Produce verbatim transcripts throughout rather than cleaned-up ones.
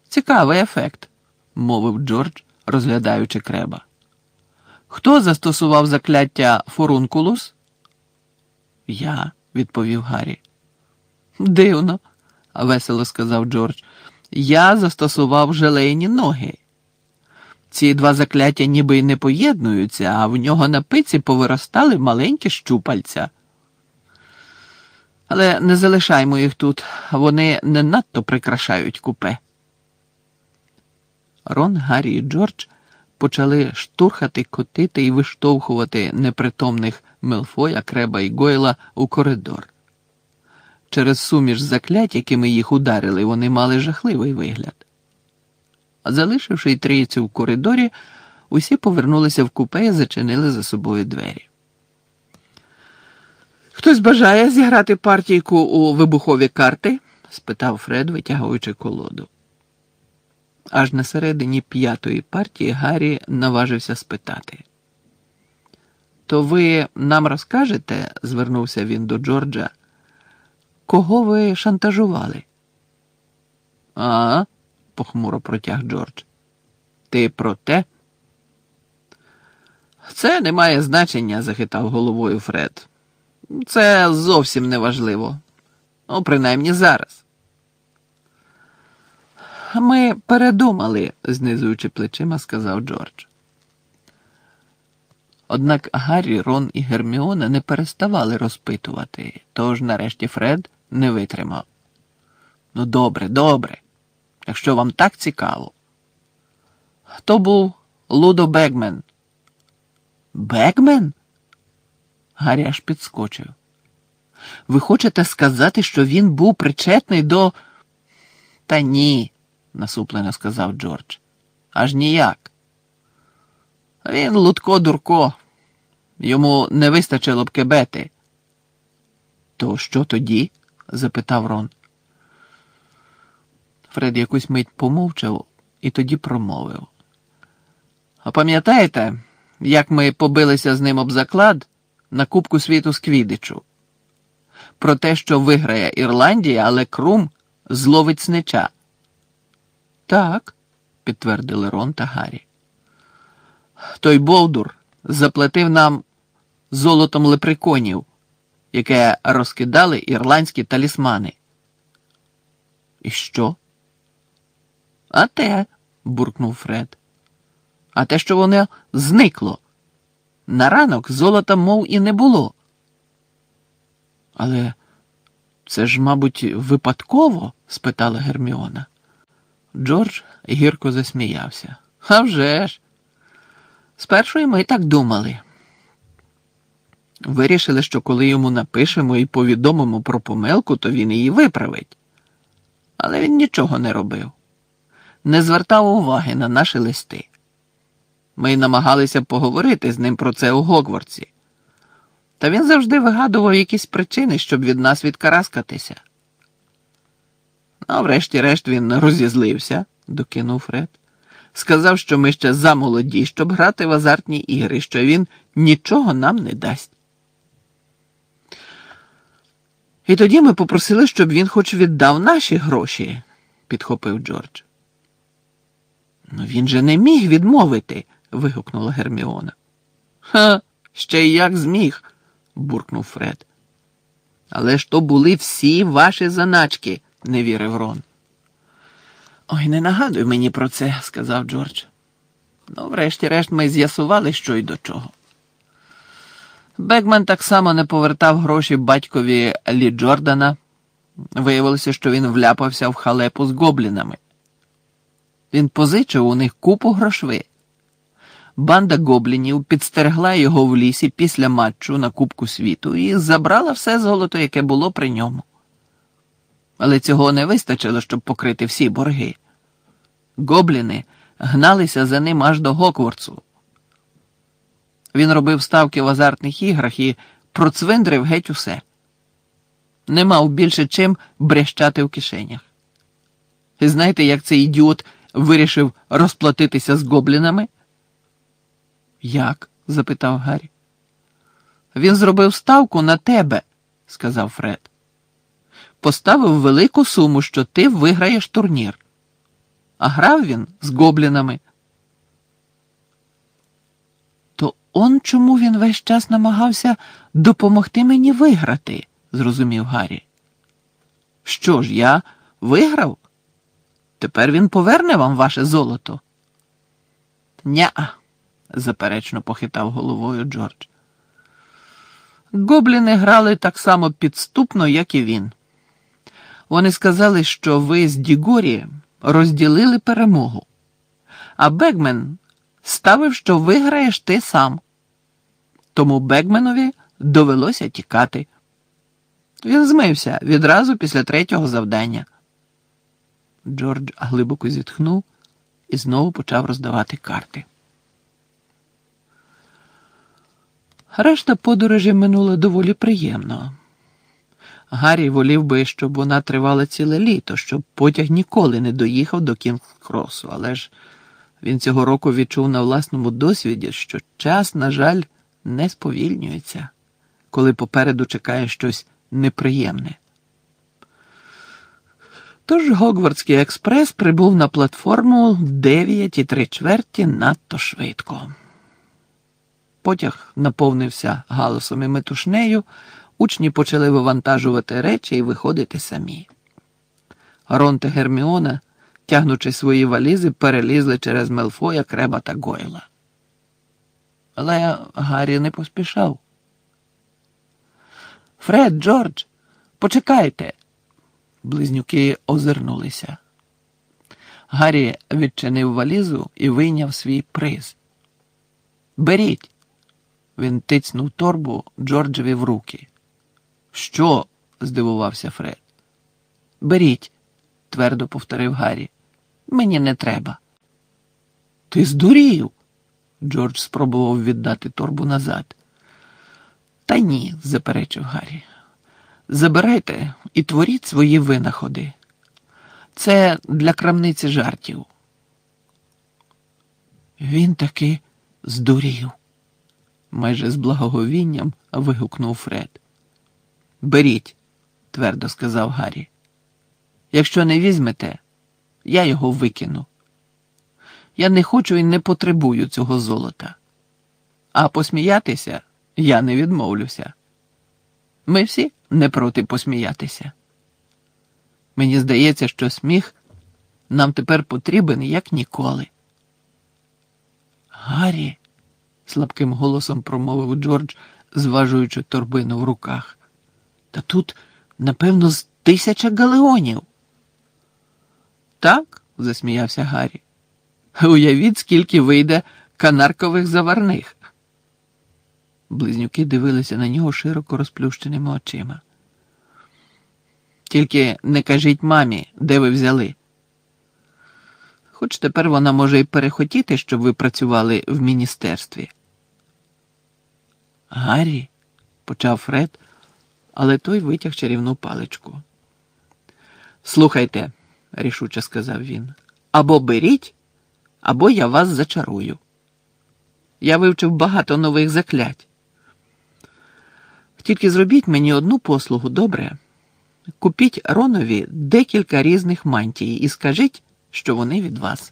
Цікавий ефект, мовив Джордж, розглядаючи креба. Хто застосував закляття фурункулус? Я, відповів Гаррі. Дивно, весело сказав Джордж. Я застосував желейні ноги. Ці два закляття ніби й не поєднуються, а в нього на пиці повиростали маленькі щупальця. Але не залишаймо їх тут, вони не надто прикрашають купе. Рон, Гаррі і Джордж почали штурхати, котити і виштовхувати непритомних Мелфоя, Креба і Гойла у коридор. Через суміш заклять, якими їх ударили, вони мали жахливий вигляд. А залишивши трійцю в коридорі, усі повернулися в купе і зачинили за собою двері. «Хтось бажає зіграти партійку у вибухові карти?» – спитав Фред, витягуючи колоду. Аж на середині п'ятої партії Гаррі наважився спитати. «То ви нам розкажете?» – звернувся він до Джорджа. «Кого ви шантажували?» «А?» – похмуро протяг Джордж. «Ти про те?» «Це не має значення», – захитав головою Фред. «Це зовсім не важливо. Ну, принаймні зараз». «Ми передумали», – знизуючи плечима, сказав Джордж. Однак Гаррі, Рон і Герміона не переставали розпитувати, тож нарешті Фред не витримав. «Ну добре, добре, якщо вам так цікаво». «То був Лудо Бегмен». «Бегмен?» Гаррі аж підскочив. «Ви хочете сказати, що він був причетний до...» «Та ні», – насуплено сказав Джордж. «Аж ніяк. Він лудко-дурко. Йому не вистачило б кебети». «То що тоді?» – запитав Рон. Фред якусь мить помовчав і тоді промовив. «А пам'ятаєте, як ми побилися з ним об заклад на Кубку світу з Квіддичу? Про те, що виграє Ірландія, але Крум зловить снича». «Так», – підтвердили Рон та Гаррі. «Той Бовдур заплатив нам золотом лепреконів, яке розкидали ірландські талісмани». «І що?» «А те», – буркнув Фред. «А те, що воно зникло. На ранок золота мов і не було». «Але це ж, мабуть, випадково?» – спитала Герміона. Джордж гірко засміявся. «А вже ж! Спершу і ми так думали. Вирішили, що коли йому напишемо і повідомимо про помилку, то він її виправить. Але він нічого не робив. Не звертав уваги на наші листи. Ми намагалися поговорити з ним про це у Гогвартсі. Та він завжди вигадував якісь причини, щоб від нас відкараскатися». «А врешті-решт він розізлився», – докинув Фред. «Сказав, що ми ще замолоді, щоб грати в азартні ігри, що він нічого нам не дасть». «І тоді ми попросили, щоб він хоч віддав наші гроші», – підхопив Джордж. «Ну він же не міг відмовити», – вигукнула Герміона. «Ха, ще й як зміг», – буркнув Фред. «Але ж то були всі ваші заначки», – не вірив Рон. «Ой, не нагадуй мені про це», – сказав Джордж. «Ну, врешті-решт ми з'ясували, що й до чого. Бегман так само не повертав гроші батькові Лі Джордана. Виявилося, що він вляпався в халепу з гоблінами. Він позичив у них купу грошви. Банда гоблінів підстерегла його в лісі після матчу на Кубку світу і забрала все золото, яке було при ньому. Але цього не вистачило, щоб покрити всі борги. Гобліни гналися за ним аж до Гогвартсу. Він робив ставки в азартних іграх і процвиндрив геть усе. Не мав більше чим брящати в кишенях. І знаєте, як цей ідіот вирішив розплатитися з гоблінами? «Як?» – запитав Гаррі. «Він зробив ставку на тебе», – сказав Фред. «Поставив велику суму, що ти виграєш турнір. а грав він з гоблінами. То он чому він весь час намагався допомогти мені виграти, зрозумів Гаррі. Що ж, я виграв? Тепер він поверне вам ваше золото? Ня-а, заперечно похитав головою Джордж. Гобліни грали так само підступно, як і він. Вони сказали, що ви з Дігорі розділили перемогу, а Бегмен ставив, що виграєш ти сам. Тому Бегменові довелося тікати. Він змився відразу після третього завдання. Джордж глибоко зітхнув і знову почав роздавати карти. Решта подорожі минула доволі приємно. Гаррі волів би, щоб вона тривала ціле літо, щоб потяг ніколи не доїхав до Кінг-Кросу, але ж він цього року відчув на власному досвіді, що час, на жаль, не сповільнюється, коли попереду чекає щось неприємне. Тож Гогвартський експрес прибув на платформу дев'ять і три чверті надто швидко. Потяг наповнився галасом і метушнею, учні почали вивантажувати речі і виходити самі. Рон та Герміона, тягнучи свої валізи, перелізли через Мелфоя, Креба та Гойла. Але Гаррі не поспішав. «Фред, Джордж, почекайте!» Близнюки озирнулися. Гаррі відчинив валізу і вийняв свій приз. «Беріть!» Він тицнув торбу Джорджеві в руки. «Що?» – здивувався Фред. «Беріть!» – твердо повторив Гаррі. «Мені не треба». «Ти здурів!» – Джордж спробував віддати торбу назад. «Та ні», – заперечив Гаррі. «Забирайте і творіть свої винаходи. Це для крамниці жартів». Він таки здурів. Майже з благоговінням вигукнув Фред. «Беріть», – твердо сказав Гаррі. «Якщо не візьмете, я його викину. Я не хочу і не потребую цього золота. А посміятися я не відмовлюся. Ми всі не проти посміятися. Мені здається, що сміх нам тепер потрібен як ніколи». «Гаррі», – слабким голосом промовив Джордж, зважуючи торбину в руках. «Та тут, напевно, з тисяча галеонів». «Так», – засміявся Гаррі. «Уявіть, скільки вийде канаркових заварних». Близнюки дивилися на нього широко розплющеними очима. «Тільки не кажіть мамі, де ви взяли. Хоч тепер вона може й перехотіти, щоб ви працювали в міністерстві». «Гаррі», – почав Фред, але той витяг чарівну паличку. «Слухайте», – рішуче сказав він, – «або беріть, або я вас зачарую. Я вивчив багато нових заклять. Тільки зробіть мені одну послугу, добре? Купіть Ронові декілька різних мантій і скажіть, що вони від вас».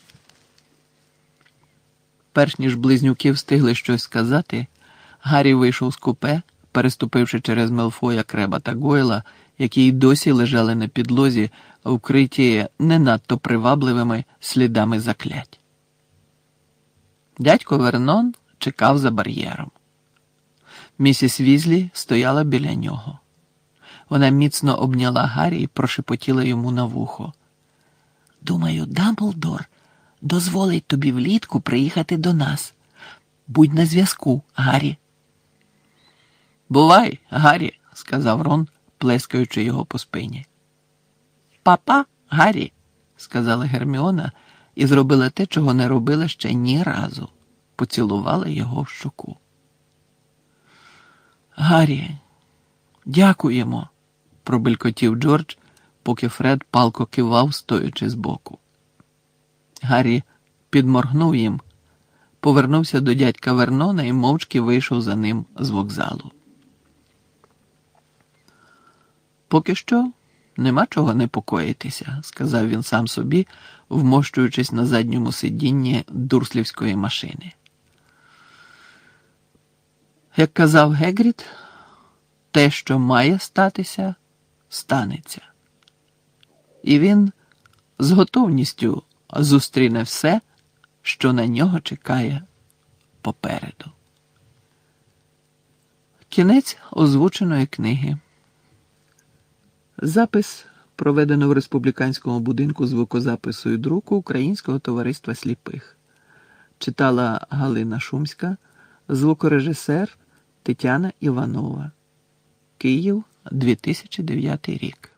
Перш ніж близнюки встигли щось сказати, Гаррі вийшов з купе, переступивши через Мелфоя, Креба та Гойла, які й досі лежали на підлозі, вкриті не надто привабливими слідами заклять. Дядько Вернон чекав за бар'єром. Місіс Візлі стояла біля нього. Вона міцно обняла Гаррі і прошепотіла йому на вухо. «Думаю, Дамблдор дозволить тобі влітку приїхати до нас. Будь на зв'язку, Гаррі». «Бувай, Гаррі», – сказав Рон, плескаючи його по спині. «Папа, Гаррі», – сказала Герміона і зробила те, чого не робила ще ні разу. Поцілувала його в щоку. «Гаррі, дякуємо», – пробелькотів Джордж, поки Фред палко кивав, стоячи збоку. Гаррі підморгнув їм, повернувся до дядька Вернона і мовчки вийшов за ним з вокзалу. «Поки що нема чого непокоїтися», – сказав він сам собі, вмощуючись на задньому сидінні дурслівської машини. Як казав Гегріт, те, що має статися, станеться. І він з готовністю зустріне все, що на нього чекає попереду. Кінець озвученої книги. Запис проведено в Республіканському будинку звукозапису і друку Українського товариства сліпих. Читала Галина Шумська, звукорежисер Тетяна Іванова. Київ, дві тисячі дев'ятий рік.